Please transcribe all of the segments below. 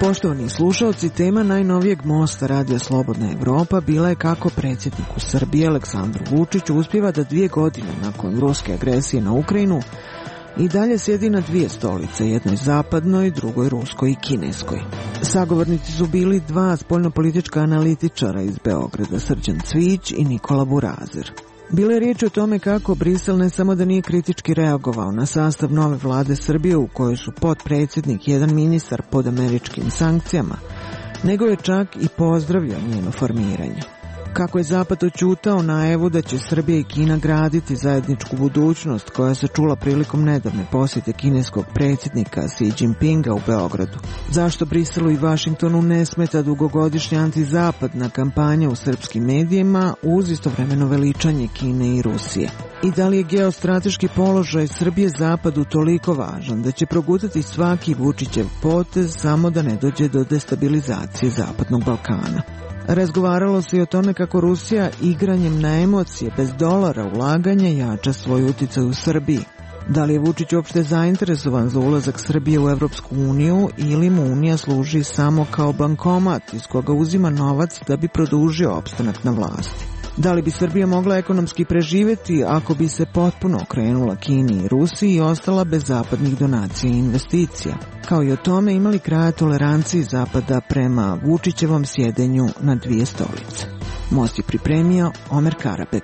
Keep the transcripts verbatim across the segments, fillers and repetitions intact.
Poštovani slušalci, tema najnovijeg mosta Radija Slobodna Evropa bila je kako predsjedniku Srbije Aleksandru Vučiću uspijeva da dvije godine nakon ruske agresije na Ukrajinu i dalje sjedi na dvije stolice, jednoj zapadnoj, drugoj ruskoj i kineskoj. Sagovornici su bili dva spoljnopolitička analitičara iz Beograda, Srđan Cvijić i Nikola Burazer. Bilo je riječ o tome kako Brisel ne samo da nije kritički reagovao na sastav nove vlade Srbije u kojoj su potpredsjednik i jedan ministar pod američkim sankcijama, nego je čak i pozdravio njeno formiranje. Kako je Zapad oćutao najavu da će Srbija i Kina graditi zajedničku budućnost koja se čula prilikom nedavne posjete kineskog predsjednika Xi Jinpinga u Beogradu. Zašto Briselu i Vašingtonu ne smeta dugogodišnja antizapadna kampanja u srpskim medijima uz istovremeno veličanje Kine i Rusije? I da li je geostrateški položaj Srbije Zapadu toliko važan da će progutati svaki Vučićev potez samo da ne dođe do destabilizacije Zapadnog Balkana? Razgovaralo se i o tome kako Rusija igranjem na emocije bez dolara ulaganja jača svoj utjecaj u Srbiji. Da li je Vučić uopšte zainteresovan za ulazak Srbije u Evropsku uniju ili mu Unija služi samo kao bankomat iz koga uzima novac da bi produžio opstanak na vlasti? Da li bi Srbija mogla ekonomski preživjeti ako bi se potpuno okrenula Kini i Rusiji i ostala bez zapadnih donacija i investicija? Kao i o tome imali kraja toleranciji Zapada prema Vučićevom sjedenju na dvije stolice. Most je pripremio Omer Karabeg.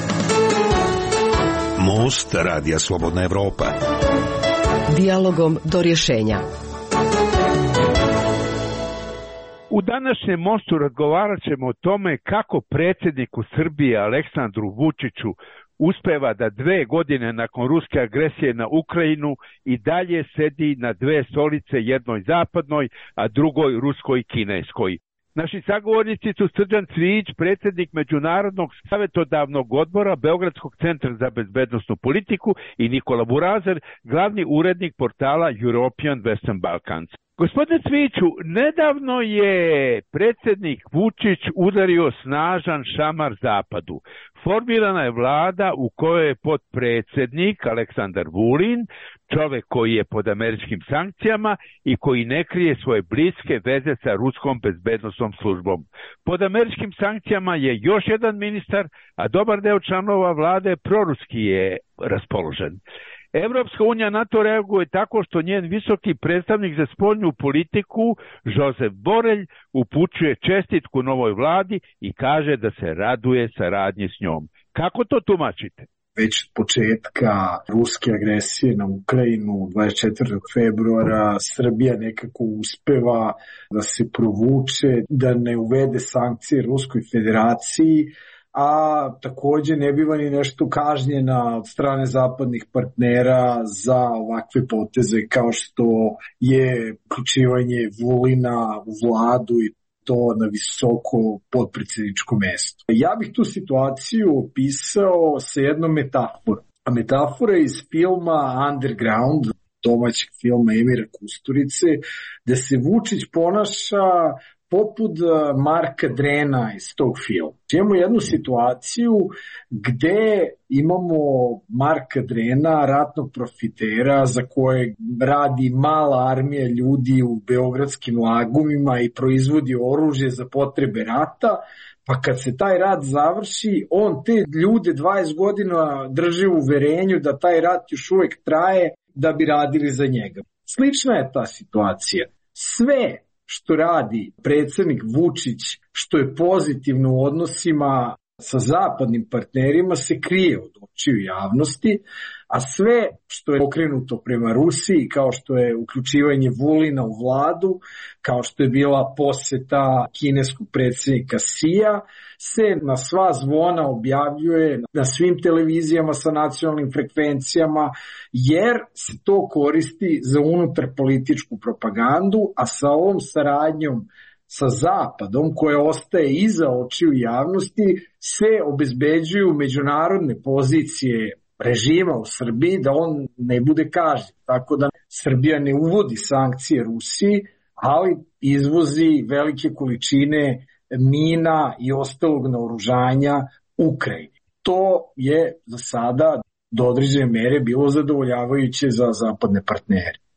Most Radija Slobodna Evropa. Dijalogom do rješenja. U današnjem mostu razgovarat ćemo o tome kako predsjedniku Srbije Aleksandru Vučiću uspeva da dve godine nakon ruske agresije na Ukrajinu i dalje sedi na dve stolice, jednoj zapadnoj, a drugoj ruskoj i kineskoj. Naši sagovornici su Srđan Cvijić, predsjednik Međunarodnog savjetodavnog odbora Beogradskog centra za bezbednosnu politiku, i Nikola Burazer, glavni urednik portala European Western Balkans. Gospodine Cvijiću, nedavno je predsjednik Vučić udario snažan šamar Zapadu. Formirana je vlada u kojoj je potpredsjednik Aleksandar Vulin, čovjek koji je pod američkim sankcijama i koji ne krije svoje bliske veze sa ruskom bezbednosnom službom. Pod američkim sankcijama je još jedan ministar, a dobar deo članova vlade proruski je raspoložen. Evropska unija na to reaguje tako što njen visoki predstavnik za spoljnu politiku, Josep Borelj, upućuje čestitku novoj vladi i kaže da se raduje saradnji s njom. Kako to tumačite? Već od početka ruske agresije na Ukrajinu dvadeset četvrtog februara Srbija nekako uspeva da se provuče, da ne uvede sankcije Ruskoj federaciji, a također ne biva ni nešto kažnjena od strane zapadnih partnera za ovakve poteze kao što je uključivanje Vulina u vladu i to na visoko potpredsjedničko mesto. Ja bih tu situaciju opisao sa jednom metaforom. A metafora je iz filma Underground, domaćeg filma Emira Kusturice, da se Vučić ponaša poput Marka Drena iz tog filma. Imamo jednu situaciju gde imamo Marka Drena, ratnog profitera za koje radi mala armija ljudi u beogradskim lagumima i proizvodi oružje za potrebe rata, pa kad se taj rat završi, on te ljude dvadeset godina drži u uverenju da taj rat još uvijek traje da bi radili za njega. Slična je ta situacija. Sve što radi predsjednik Vučić, što je pozitivno u odnosima sa zapadnim partnerima, se krije od očiju javnosti, a sve što je okrenuto prema Rusiji, kao što je uključivanje Vulina u vladu, kao što je bila posjeta kineskog predsjednika Xija, se na sva zvona objavljuje na svim televizijama sa nacionalnim frekvencijama, jer se to koristi za unutarpolitičku propagandu, a sa ovom saradnjom sa Zapadom, koja ostaje iza očiju javnosti, se obezbeđuju međunarodne pozicije režima u Srbiji da on ne bude kažnjen. Tako da Srbija ne uvodi sankcije Rusiji, ali izvozi velike količine mina i ostalog naoružanja Ukrajini. To je za sada do određene mere bilo zadovoljavajuće za zapadne partnere.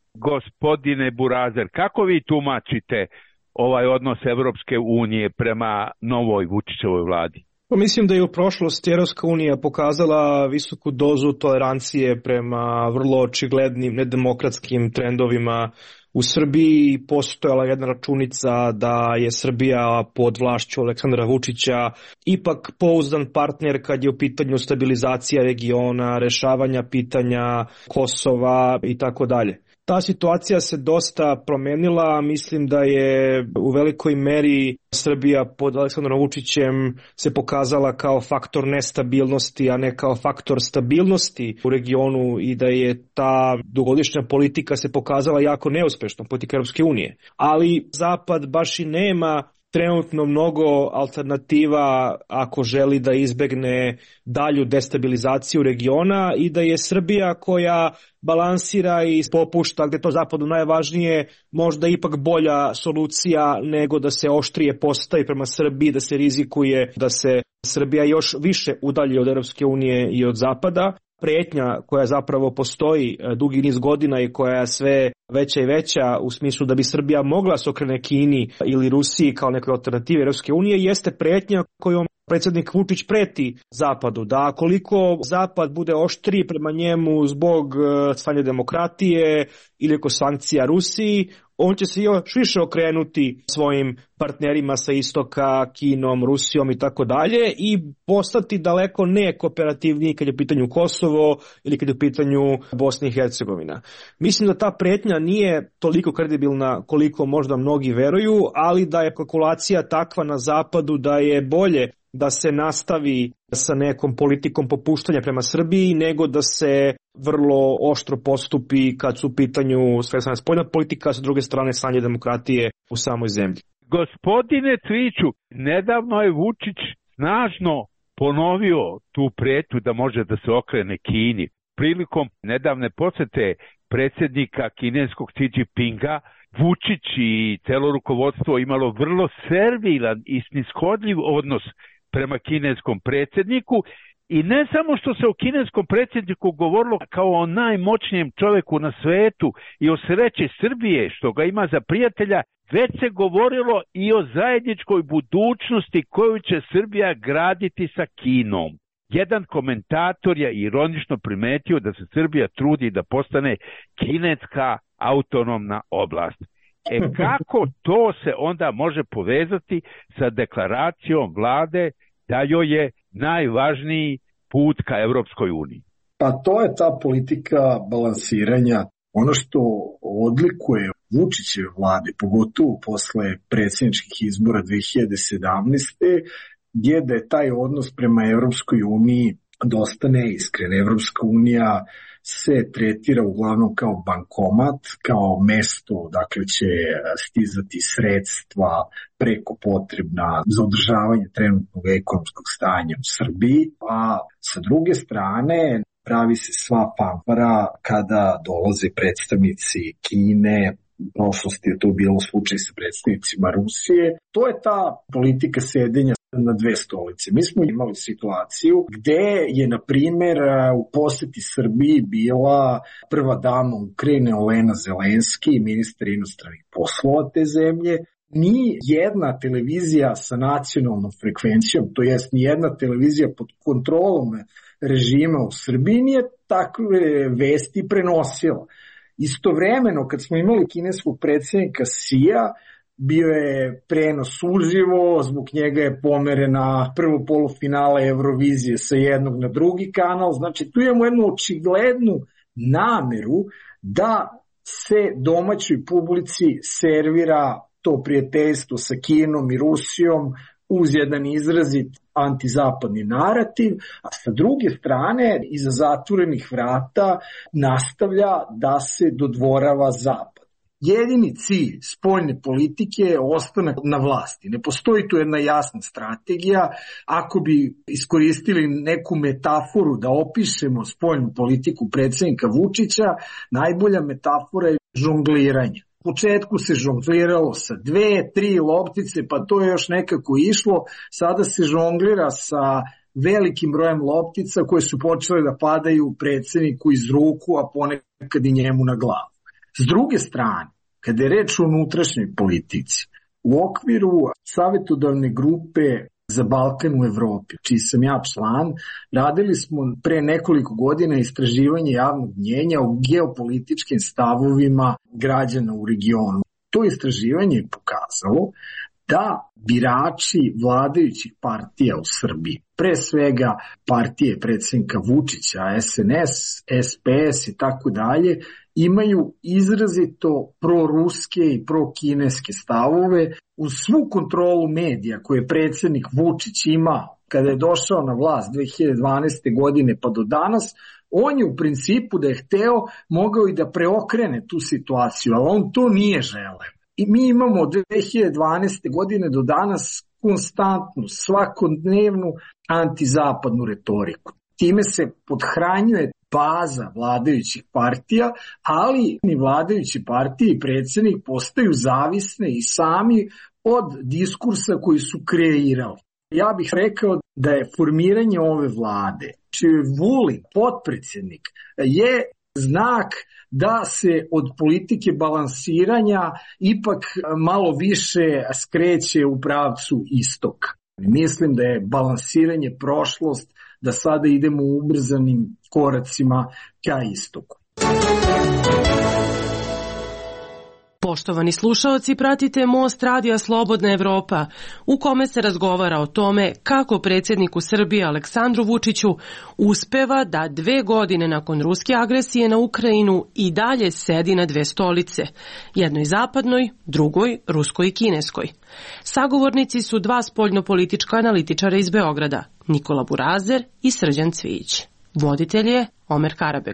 Gospodine Burazer, kako vi tumačite ovaj odnos Evropske unije prema novoj Vučićevoj vladi? Pa mislim da je u prošlosti Evropska unija pokazala visoku dozu tolerancije prema vrlo očiglednim nedemokratskim trendovima u Srbiji. Postojala jedna računica da je Srbija pod vlašću Aleksandra Vučića ipak pouzdan partner kad je u pitanju stabilizacija regiona, rešavanja pitanja Kosova i tako dalje. Ta situacija se dosta promenila, mislim da je u velikoj meri Srbija pod Aleksandrom Vučićem se pokazala kao faktor nestabilnosti, a ne kao faktor stabilnosti u regionu i da je ta dugogodišnja politika se pokazala jako neuspešna, politika Europske unije. Ali Zapad baš i nema trenutno mnogo alternativa ako želi da izbegne dalju destabilizaciju regiona i da je Srbija koja balansira i popušta gde to Zapadu najvažnije, možda ipak bolja solucija nego da se oštrije postavi prema Srbiji, da se rizikuje da se Srbija još više udalji od Europske unije i od Zapada. Pretnja koja zapravo postoji dugi niz godina i koja je sve veća i veća u smislu da bi Srbija mogla se okrene Kini ili Rusiji kao nekoj alternativi Europske unije jeste pretnja kojom predsjednik Vučić preti Zapadu, da koliko Zapad bude oštriji prema njemu zbog stanja demokratije ili oko sankcija Rusiji, on će se još više okrenuti svojim partnerima sa istoka, Kinom, Rusijom i tako dalje i postati daleko nekooperativniji kad je u pitanju Kosovo ili kad je u pitanju Bosna i Hercegovina. Mislim da ta pretnja nije toliko kredibilna koliko možda mnogi veruju, ali da je kalkulacija takva na Zapadu da je bolje da se nastavi sa nekom politikom popuštanja prema Srbiji nego da se vrlo oštro postupi kad su u pitanju s strane spoljna politika, a sa druge strane stanje demokratije u samoj zemlji. Gospodine Cviću, nedavno je Vučić snažno ponovio tu pretnju da može da se okrene Kini. Prilikom nedavne posete predsjednika kineskog Xi Jinpinga, Vučić i celo rukovodstvo imalo vrlo servilan i snishodljiv odnos prema kineskom predsjedniku i ne samo što se o kineskom predsjedniku govorilo kao o najmoćnijem čovjeku na svetu i o sreći Srbije što ga ima za prijatelja, već se govorilo i o zajedničkoj budućnosti koju će Srbija graditi sa Kinom. Jedan komentator je ironično primetio da se Srbija trudi da postane kinetska autonomna oblast. E kako to se onda može povezati sa deklaracijom vlade da joj je najvažniji put ka Evropskoj uniji? Pa to je ta politika balansiranja. Ono što odlikuje Vučićeve vlade, pogotovo posle predsjedničkih izbora dve hiljade sedamnaeste. je da je taj odnos prema Evropskoj uniji dosta neiskren. Evropska unija se tretira uglavnom kao bankomat, kao mesto dakle će stizati sredstva preko potrebna za održavanje trenutnog ekonomskog stanja u Srbiji, a sa druge strane pravi se sva fanfara kada dolaze predstavnici Kine. U prošlosti je to bilo slučaj sa predstavnicima Rusije. To je ta politika sedenja na dve stolice. Mi smo imali situaciju gde je, na primjer, u poseti Srbiji bila prva dama Ukrajine Olena Zelenski, ministar inostranih poslova te zemlje. Ni jedna televizija sa nacionalnom frekvencijom, to jest ni jedna televizija pod kontrolom režima u Srbiji nije takve vesti prenosila. Istovremeno, kad smo imali kineskog predsjednika Xija, bio je prenos uživo, zbog njega je pomerena prvo polufinala Eurovizije sa jednog na drugi kanal. Znači, tu imamo jednu očiglednu nameru da se domaćoj publici servira to prijateljstvo sa Kinom i Rusijom uz jedan izrazit antizapadni narativ, a sa druge strane, iza zatvorenih vrata nastavlja da se dodvorava Zapad. Jedini cilj spoljne politike je ostanak na vlasti. Ne postoji tu jedna jasna strategija. Ako bi iskoristili neku metaforu da opišemo spoljnu politiku predsjednika Vučića, najbolja metafora je žongliranje. U početku se žongliralo sa dve, tri loptice, pa to je još nekako išlo. Sada se žonglira sa velikim brojem loptica koje su počele da padaju predsjedniku iz ruku, a ponekad i njemu na glavu. S druge strane, kada je reč o unutrašnjoj politici, u okviru savjetodavne grupe za Balkan u Evropi, čiji sam ja član, radili smo pre nekoliko godina istraživanje javnog mnjenja o geopolitičkim stavovima građana u regionu. To istraživanje je pokazalo da birači vladajućih partija u Srbiji, pre svega partije predsjednika Vučića, S N S, S P S i tako dalje, imaju izrazito proruske i prokineske stavove. Uz svu kontrolu medija koje je predsjednik Vučić imao kada je došao na vlast dve hiljade dvanaeste. godine pa do danas, on je u principu da je hteo mogao i da preokrene tu situaciju, ali on to nije želeo. I mi imamo od dve hiljade dvanaeste. godine do danas konstantnu, svakodnevnu antizapadnu retoriku. Time se podhranjuje baza vladajućih partija, ali ni vladajuće partije i predsjednik postaju zavisne i sami od diskursa koji su kreirali. Ja bih rekao da je formiranje ove vlade, čiji je Vulin potpredsjednik, je znak da se od politike balansiranja ipak malo više skreće u pravcu istoka. Mislim da je balansiranje prošlost, da sada idemo ubrzanim koracima ka istoku. Poštovani slušaoci, pratite Most radija Slobodna Evropa, u kome se razgovara o tome kako predsjedniku Srbije Aleksandru Vučiću uspeva da dve godine nakon ruske agresije na Ukrajinu i dalje sedi na dve stolice, jednoj zapadnoj, drugoj ruskoj i kineskoj. Sagovornici su dva spoljnopolitička analitičara iz Beograda, Nikola Burazer i Srđan Cvijić. Voditelj je Omer Karabeg.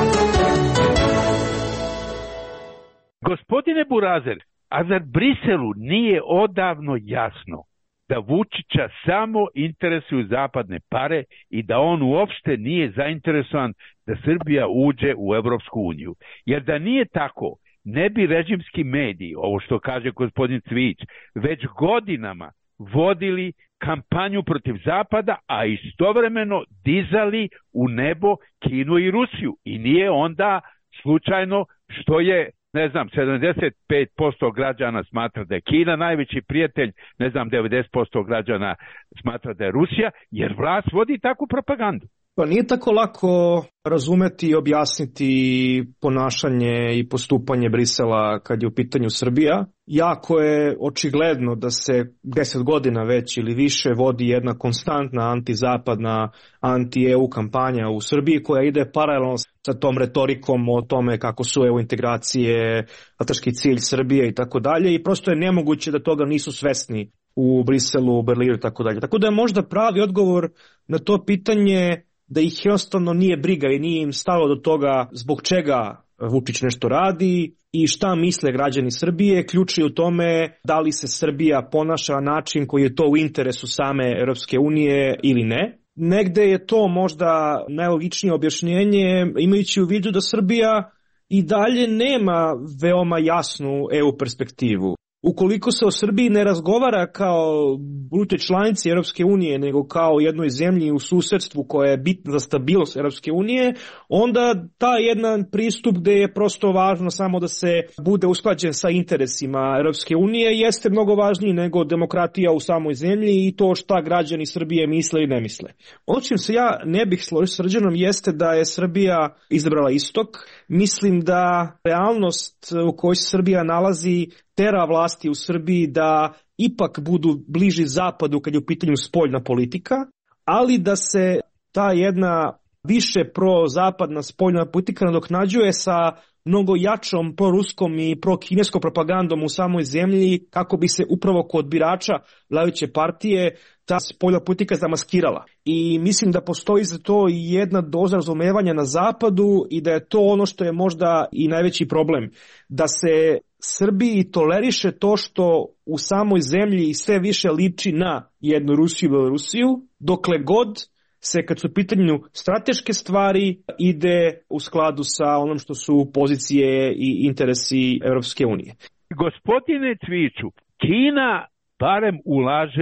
Gospodine Burazer, a zar Briselu nije odavno jasno da Vučića samo interesuju zapadne pare i da on uopšte nije zainteresovan da Srbija uđe u Evropsku uniju? Jer da nije tako, ne bi režimski mediji, ovo što kaže gospodin Cvijić, već godinama vodili kampanju protiv Zapada, a istovremeno dizali u nebo Kinu i Rusiju. I nije onda slučajno što je, ne znam, sedamdeset pet posto građana smatra da je Kina najveći prijatelj, ne znam, devedeset posto građana smatra da je Rusija, jer vlast vodi takvu propagandu. Pa nije tako lako razumeti i objasniti ponašanje i postupanje Brisela kad je u pitanju Srbija. Jako je očigledno da se deset godina već ili više vodi jedna konstantna antizapadna, anti-E U kampanja u Srbiji koja ide paralelno sa tom retorikom o tome kako su E U integracije, strateški cilj Srbije i tako dalje, i prosto je nemoguće da toga nisu svesni u Briselu, u Berlinu i tako dalje. Tako da je možda pravi odgovor na to pitanje da ih jednostavno nije briga i nije im stalo do toga zbog čega Vučić nešto radi i šta misle građani Srbije. Ključ je u tome da li se Srbija ponaša na način koji je to u interesu same Europske unije ili ne. Negde je to možda najlogičnije objašnjenje, imajući u vidu da Srbija i dalje nema veoma jasnu E U perspektivu. Ukoliko se o Srbiji ne razgovara kao bruto članici Europske unije, nego kao jednoj zemlji u susedstvu koja je bitna za stabilnost Europske unije, onda ta jedan pristup gde je prosto važno samo da se bude usklađen sa interesima Europske unije jeste mnogo važniji nego demokratija u samoj zemlji i to šta građani Srbije misle i ne misle. Ono čim se ja ne bih složio s Srđanom jeste da je Srbija izabrala istok. Mislim da realnost u kojoj se Srbija nalazi tera vlasti u Srbiji da ipak budu bliži zapadu kad je u pitanju spoljna politika, ali da se ta jedna više prozapadna spoljna politika nadoknađuje sa mnogo jačom proruskom i prokineskom propagandom u samoj zemlji kako bi se upravo kod birača vladajuće partije ta spoljna politika zamaskirala. I mislim da postoji za to i jedna doza razumevanja na zapadu i da je to ono što je možda i najveći problem. Da se Srbiji toleriše to što u samoj zemlji sve više liči na jednu Rusiju i Belorusiju, dokle god se kad su u pitanju strateške stvari ide u skladu sa onom što su pozicije i interesi Europske unije. Gospodine Cvijiću, Kina barem ulaže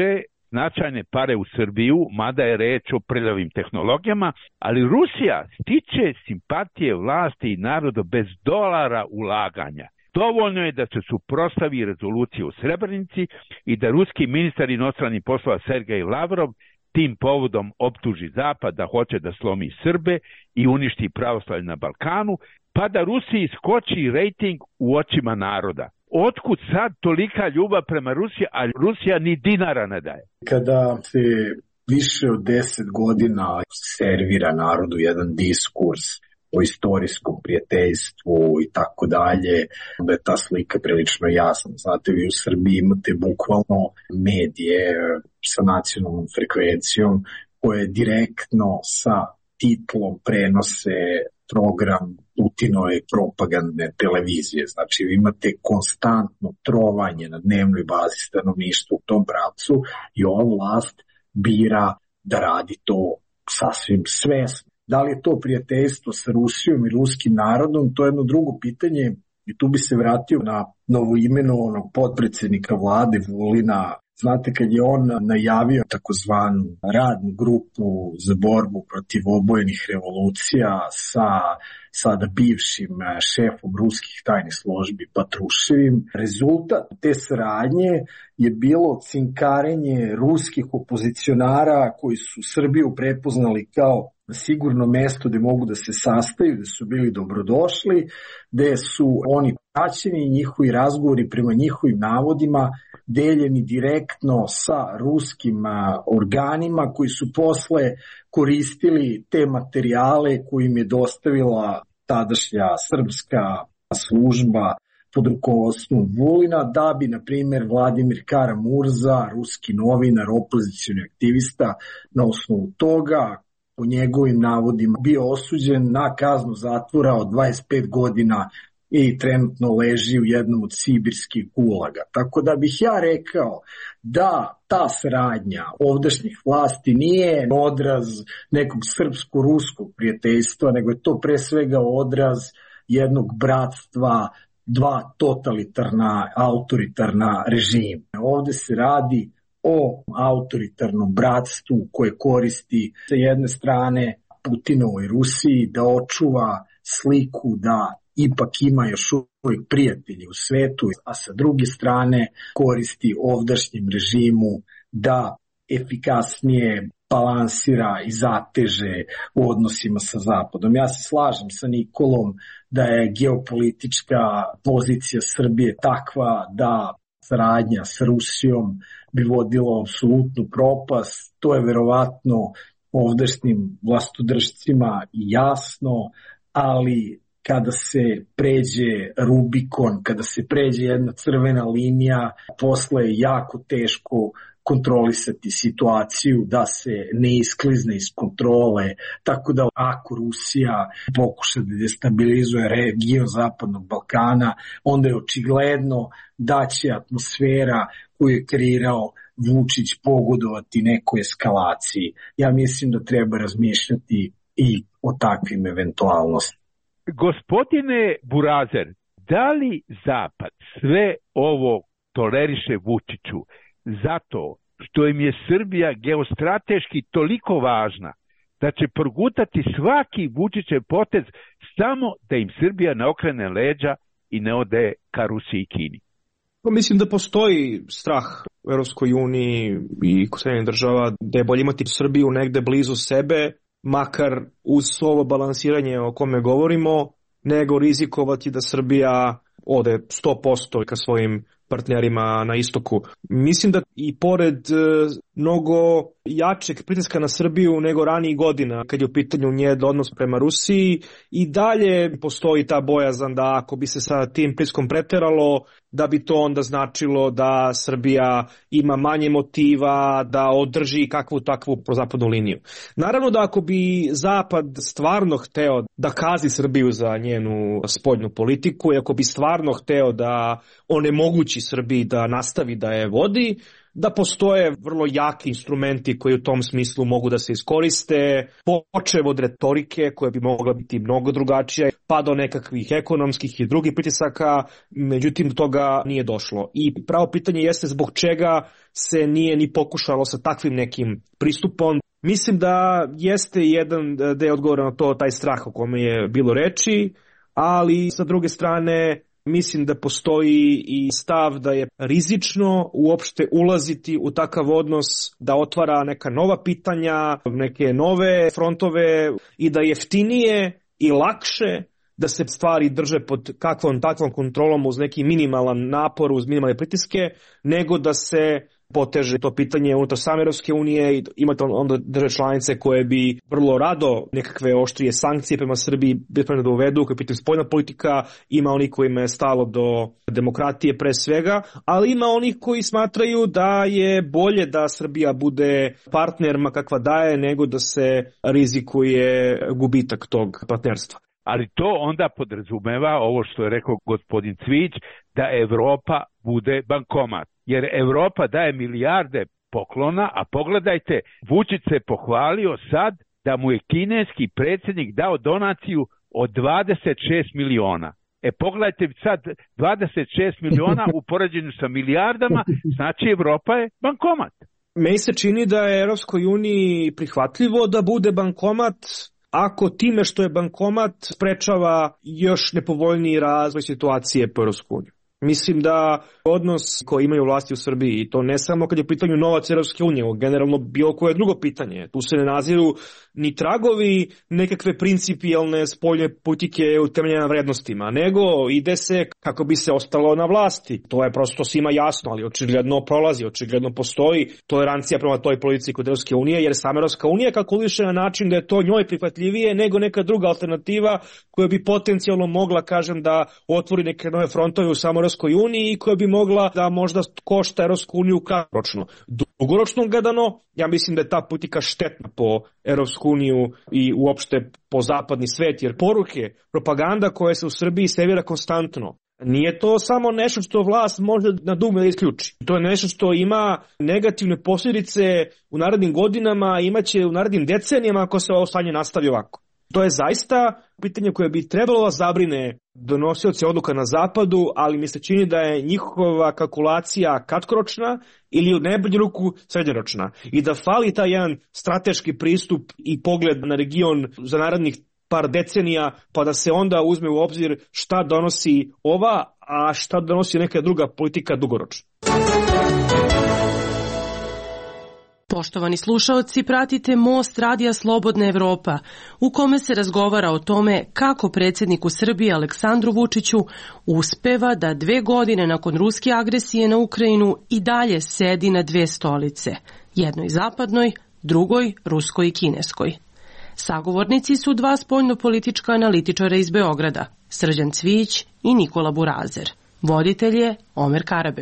značajne pare u Srbiju, mada je reč o prljavim tehnologijama, ali Rusija stiče simpatije vlasti i naroda bez dolara ulaganja. Dovoljno je da se suprotstavi rezoluciji u Srebrenici i da ruski ministar inostranih poslova Sergej Lavrov tim povodom optuži Zapad da hoće da slomi Srbe i uništi pravoslavlje na Balkanu, pa da Rusiji skoči rejting u očima naroda. Otkud sad tolika ljubav prema Rusiji, a Rusija ni dinara ne daje? Kada se više od deset godina servira narodu jedan diskurs o istorijskom prijateljstvu i tako dalje, onda je ta slika prilično jasna. Znate, vi u Srbiji imate bukvalno medije sa nacionalnom frekvencijom koje direktno sa titlom prenose program Putinove propagandne televizije. Znači, vi imate konstantno trovanje na dnevnoj bazi stanovništva u tom pravcu i ova vlast bira da radi to sasvim svesno. Da li je to prijateljstvo sa Rusijom i ruskim narodom, to je jedno drugo pitanje i tu bi se vratio na novoimenovanog potpredsednika vlade Vulina. Znate, kad je on najavio takozvanu radnu grupu za borbu protiv obojenih revolucija sa sada bivšim šefom ruskih tajnih službi Patruševim, rezultat te saradnje je bilo cinkarenje ruskih opozicionara koji su Srbiju prepoznali kao sigurno mesto gde mogu da se sastaju, gde su bili dobrodošli, gde su oni praćeni i njihovi razgovori prema njihovim navodima deljeni direktno sa ruskim organima koji su posle koristili te materijale koje im je dostavila tadašnja srpska služba pod rukovodstvom Vulina, da bi, na primjer, Vladimir Kara-Murza, ruski novinar, opozicioni aktivista, na osnovu toga, po njegovim navodima, bio osuđen na kaznu zatvora od dvadeset pet godina i trenutno leži u jednom od sibirskih gulaga. Tako da bih ja rekao da ta saradnja ovdašnjih vlasti nije odraz nekog srpsko-ruskog prijateljstva, nego je to pre svega odraz jednog bratstva dva totalitarna, autoritarna režima. Ovde se radi o autoritarnom bratstvu koje koristi sa jedne strane Putinovoj Rusiji da očuva sliku da ipak ima još uvijek prijatelji u svetu, a sa druge strane koristi ovdašnjem režimu da efikasnije balansira i zateže u odnosima sa Zapadom. Ja se slažem sa Nikolom da je geopolitička pozicija Srbije takva da saradnja s Rusijom bi vodilo apsolutnu propast. To je verovatno ovdašnjim vlastodržcima jasno, ali kada se pređe Rubikon, kada se pređe jedna crvena linija, posle je jako teško kontrolisati situaciju da se ne isklizne iz kontrole, tako da ako Rusija pokuša da destabilizuje region Zapadnog Balkana, onda je očigledno da će atmosfera koju je kreirao Vučić pogodovati nekoj eskalaciji. Ja mislim da treba razmišljati i o takvim eventualnostima. Gospodine Burazer, da li Zapad sve ovo toleriše Vučiću zato što im je Srbija geostrateški toliko važna da će progutati svaki Vučićev potez samo da im Srbija ne okrene leđa i ne ode ka Rusiji i Kini? Mislim da postoji strah u Evropskoj uniji i kod Sjedinjenih država da je bolje imati Srbiju negde blizu sebe, makar uz ovo balansiranje o kome govorimo, nego rizikovati da Srbija ode sto posto ka svojim partnerima na istoku. Mislim da i pored mnogo jačeg pritiska na Srbiju nego ranijih godina, kad je u pitanju njen odnos prema Rusiji, i dalje postoji ta bojazan da ako bi se sa tim pritiskom preteralo, da bi to onda značilo da Srbija ima manje motiva da održi kakvu takvu prozapadnu liniju. Naravno da ako bi Zapad stvarno hteo da kazni Srbiju za njenu spoljnu politiku i ako bi stvarno hteo da onemogući pomoći Srbiji da nastavi da je vodi, da postoje vrlo jaki instrumenti koji u tom smislu mogu da se iskoriste, počev od retorike koja bi mogla biti mnogo drugačija, pa do nekakvih ekonomskih i drugih pritisaka, međutim do toga nije došlo. I pravo pitanje jeste zbog čega se nije ni pokušalo sa takvim nekim pristupom. Mislim da jeste jedan deo odgovora na to, taj strah o kome je bilo reči, ali sa druge strane mislim da postoji i stav da je rizično uopšte ulaziti u takav odnos, da otvara neka nova pitanja, neke nove frontove i da jeftinije i lakše da se stvari drže pod kakvom takvom kontrolom uz neki minimalan napor, uz minimalne pritiske, nego da se poteže to pitanje unutar same Europske unije i imate onda države članice koje bi vrlo rado nekakve oštrije sankcije prema Srbiji bespravno da uvedu, koje pitaju spoljna politika, ima onih kojima je stalo do demokratije pre svega, ali ima onih koji smatraju da je bolje da Srbija bude partner ma kakva daje nego da se rizikuje gubitak tog partnerstva. Ali to onda podrazumeva ovo što je rekao gospodin Cvić, da Evropa bude bankomat. Jer Evropa daje milijarde poklona, a pogledajte, Vučić se pohvalio sad da mu je kineski predsjednik dao donaciju od dvadeset šest miliona. E pogledajte sad, dvadeset šest miliona u poređenju sa milijardama, znači Evropa je bankomat. Meni se čini da je Europskoj uniji prihvatljivo da bude bankomat, ako time što je bankomat sprečava još nepovoljniji razvoj situacije po Europskoj uniji. Mislim da odnos koji imaju vlasti u Srbiji, i to ne samo kad je u pitanju novac Europske unije, generalno bilo koje drugo pitanje, tu se ne naziru ni tragovi nekakve principijelne spoljne politike utemeljene na vrednostima, nego ide se kako bi se ostalo na vlasti. To je prosto svima jasno, ali očigledno prolazi, očigledno postoji tolerancija prema toj politici kod Europske unije, jer sama Europska unija kalkuliše na način da je to njoj prihvatljivije nego neka druga alternativa koja bi potencijalno mogla, kažem, da otvori neke nove frontove u samoj Europskoj uniji i koja bi mogla da možda košta Europsku uniju kratkoročno. Dugoročno gledano, ja mislim da je ta politika štetna po Europsku uniju i uopšte po zapadni svet, jer poruke, propaganda koja se u Srbiji servira konstantno, nije to samo nešto što vlast može na dugme da isključi. To je nešto što ima negativne posljedice u narednim godinama, imaće u narednim decenijama ako se ovo stanje nastavi ovako. To je zaista pitanje koje bi trebalo da zabrine donosioce odluka na zapadu, ali mi se čini da je njihova kalkulacija kratkoročna ili u najbolju ruku srednjoročna i da fali taj jedan strateški pristup i pogled na region za narednih par decenija, pa da se onda uzme u obzir šta donosi ova, a šta donosi neka druga politika dugoročno. Poštovani slušaoci, pratite Most Radija Slobodna Evropa, u kome se razgovara o tome kako predsjedniku Srbije Aleksandru Vučiću uspeva da dve godine nakon ruske agresije na Ukrajinu i dalje sedi na dve stolice, jednoj zapadnoj, drugoj ruskoj i kineskoj. Sagovornici su dva spoljnopolitička analitičara iz Beograda, Srđan Cvić i Nikola Burazer. Voditelj je Omer Karabeg.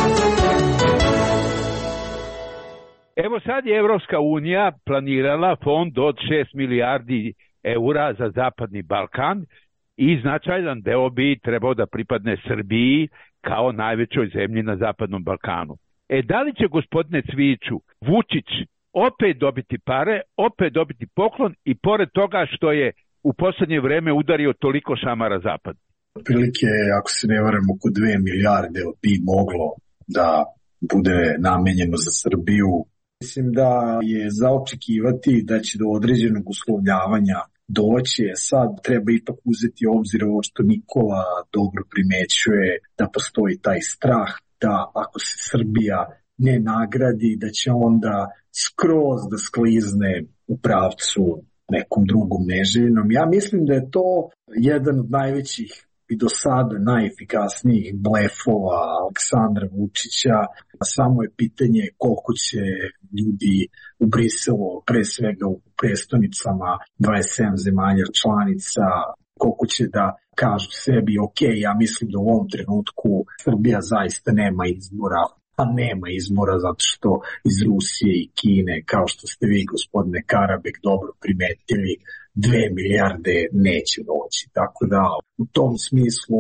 Evo sad je Evropska unija planirala fond od šest milijardi eura za Zapadni Balkan i značajan deo bi trebao da pripadne Srbiji kao najvećoj zemlji na Zapadnom Balkanu. E da li će, gospodine Cviću, Vučić opet dobiti pare, opet dobiti poklon i pored toga što je u posljednje vreme udario toliko šamara Zapad? Prilike, ako se ne varam, oko dve milijarde bi moglo da bude namenjeno za Srbiju. Mislim da je za očekivati da će do određenog uslovljavanja doći. Sad treba ipak uzeti obzir ovo što Nikola dobro primećuje, da postoji taj strah da ako se Srbija ne nagradi, da će onda skroz da sklizne u pravcu nekom drugom neželjenom. Ja mislim da je to jedan od najvećih i do sada najefikasnijih blefova Aleksandra Vučića. Samo je pitanje koliko će ljudi u Briselu, pre svega u prestonicama dvadeset sedam zemalja članica, koliko će da kažu sebi, ok, ja mislim da u ovom trenutku Srbija zaista nema izbora, a nema izbora zato što iz Rusije i Kine, kao što ste vi, gospodine Karabek, dobro primetili, dve milijarde neće doći. Tako da u tom smislu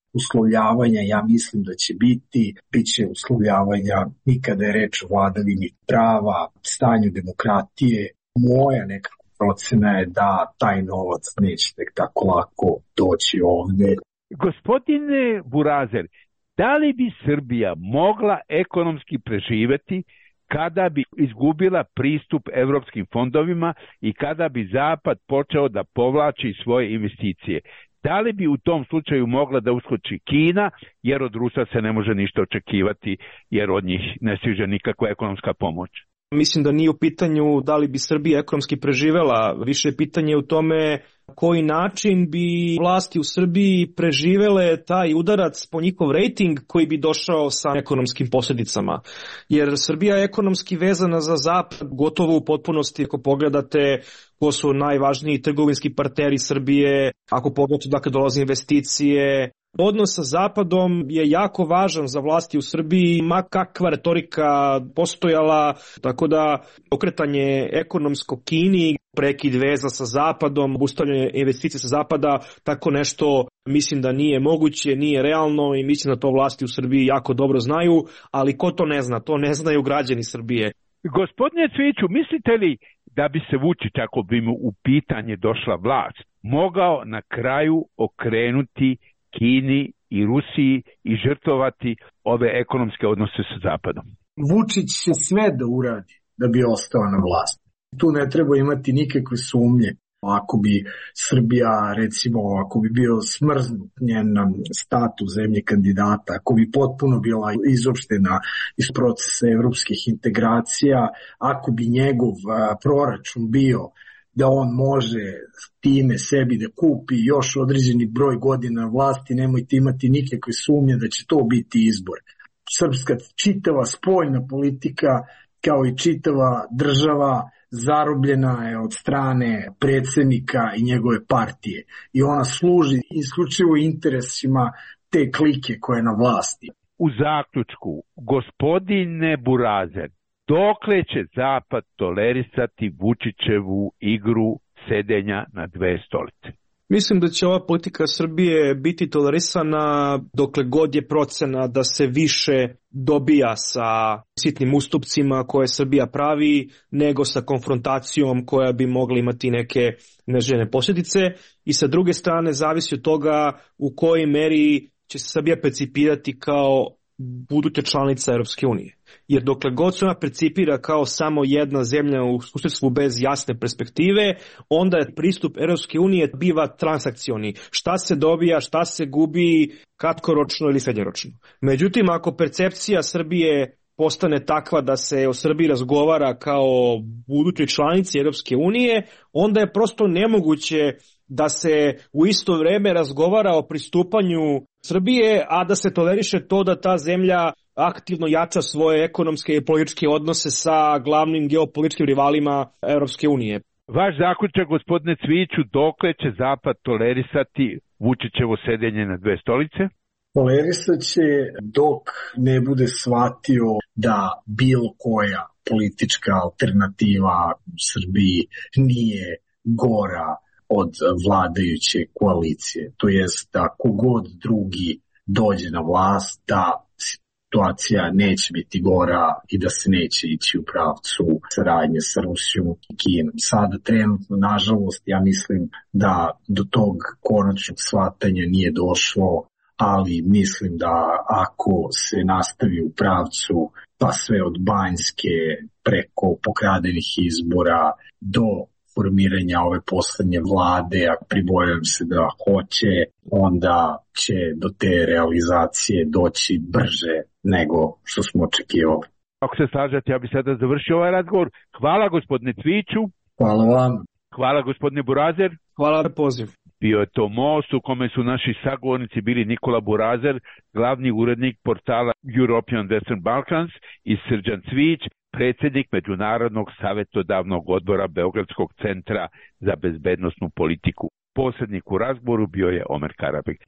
uslovljavanja, ja mislim da će biti, bit će uslovljavanja i kada je reč o vladavini prava, stanju demokratije. Moja nekakva procena je da taj novac neće tek tako lako doći ovde. Gospodine Burazer, da li bi Srbija mogla ekonomski preživeti kada bi izgubila pristup evropskim fondovima i kada bi Zapad počeo da povlači svoje investicije? Da li bi u tom slučaju mogla da uskoči Kina, jer od Rusa se ne može ništa očekivati, jer od njih ne stiže nikakva ekonomska pomoć? Mislim da nije u pitanju da li bi Srbija ekonomski preživela, više je pitanje u tome koji način bi vlasti u Srbiji preživele taj udarac po njihov rejting koji bi došao sa ekonomskim posljedicama. Jer Srbija je ekonomski vezana za Zapad gotovo u potpunosti. Ako pogledate ko su najvažniji trgovinski partneri Srbije, ako pogledate dakle dolaze investicije, odnos sa Zapadom je jako važan za vlasti u Srbiji, ma kakva retorika postojala, tako da okretanje ekonomsko Kini, prekid veza sa Zapadom, obustavljanje investicija sa Zapada, tako nešto mislim da nije moguće, nije realno i mislim da to vlasti u Srbiji jako dobro znaju, ali ko to ne zna? To ne znaju građani Srbije. Gospodine Cviću, mislite li da bi se Vučić, ako bi mu u pitanje došla vlast, mogao na kraju okrenuti Kini i Rusiji i žrtvovati ove ekonomske odnose sa Zapadom? Vučić će sve da uradi da bi ostao na vlasti. Tu ne treba imati nikakve sumnje. Ako bi Srbija, recimo, ako bi bio smrznut njen status zemlje kandidata, ako bi potpuno bila izopštena iz procesa evropskih integracija, ako bi njegov proračun bio da on može time sebi da kupi još određeni broj godina vlasti, nemojte imati nikakve sumnje da će to biti izbor. Srpska čitava spoljna politika, kao i čitava država, zarobljena je od strane predsjednika i njegove partije i ona služi isključivo interesima te klike koje je na vlasti. U zaključku, gospodine Burazer, dokle će Zapad tolerisati Vučićevu igru sedenja na dve stolice? Mislim da će ova politika Srbije biti tolerisana dokle god je procena da se više dobija sa sitnim ustupcima koje Srbija pravi nego sa konfrontacijom koja bi mogla imati neke neželjene posljedice. I sa druge strane zavisi od toga u kojoj meri će se Srbija percipirati kao buduća članica Europske unije. Jer dokle god se ona percipira kao samo jedna zemlja u susjedstvu bez jasne perspektive, onda je pristup Europske unije biva transakcioni. Šta se dobija, šta se gubi, kratkoročno ili srednjoročno. Međutim, ako percepcija Srbije postane takva da se o Srbiji razgovara kao budućoj članici Europske unije, onda je prosto nemoguće da se u isto vrijeme razgovara o pristupanju Srbije, a da se toleriše to da ta zemlja aktivno jača svoje ekonomske i političke odnose sa glavnim geopolitičkim rivalima Europske unije. Vaš zaključak, gospodine Cviću, dokle će Zapad tolerisati Vučićevo sedenje na dve stolice? Tolerisat će dok ne bude shvatio da bilo koja politička alternativa u Srbiji nije gora od vladajuće koalicije. To jest da kogod drugi dođe na vlast, da situacija neće biti gora i da se neće ići u pravcu saradnje sa Rusijom i Kinom. Sada trenutno, nažalost, ja mislim da do tog konačnog shvatanja nije došlo, ali mislim da ako se nastavi u pravcu pa sve od Banjske preko pokradenih izbora do formiranja ove poslednje vlade, a pribojam se da hoće, onda će do te realizacije doći brže nego što smo očekivali. Ako se slažete, ja bih sada završio ovaj razgovor. Hvala gospodine Cviću. Hvala vam. Hvala gospodine Burazer. Hvala na poziv. Bio je to Most u kome su naši sagovornici bili Nikola Burazer, glavni urednik portala European Western Balkans, i Srđan Cvić, predsjednik Međunarodnog savjetodavnog odbora Beogradskog centra za bezbednosnu politiku. Posrednik u razgovoru bio je Omer Karabek.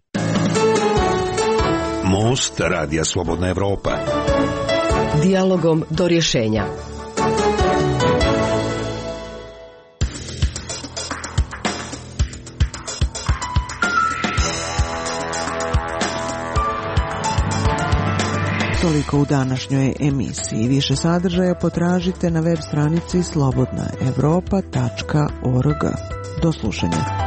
Most Radija Slobodna Evropa. Dijalogom do rješenja. toliko u današnjoj emisiji. Više sadržaja potražite na web stranici slobodna evropa tačka org. Do slušanja.